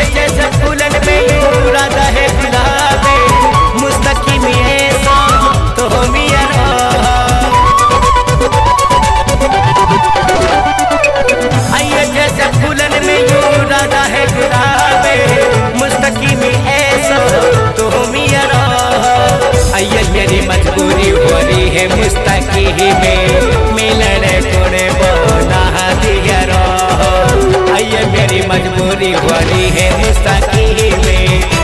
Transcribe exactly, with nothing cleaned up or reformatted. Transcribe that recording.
जैसे फूलन में यूं राधा है गुलाबे मुस्तकी में ऐसा तो मिया आइए जैसे फूलन में यूं राधा है गुलाबे मुस्तकी में ऐसा तो मिया आइए मेरी मजबूरी हो रही है मुस्तकी में मिलन कोने बोना दिया रो आइए मेरी मजबूरी हो रही है मुस्तकी में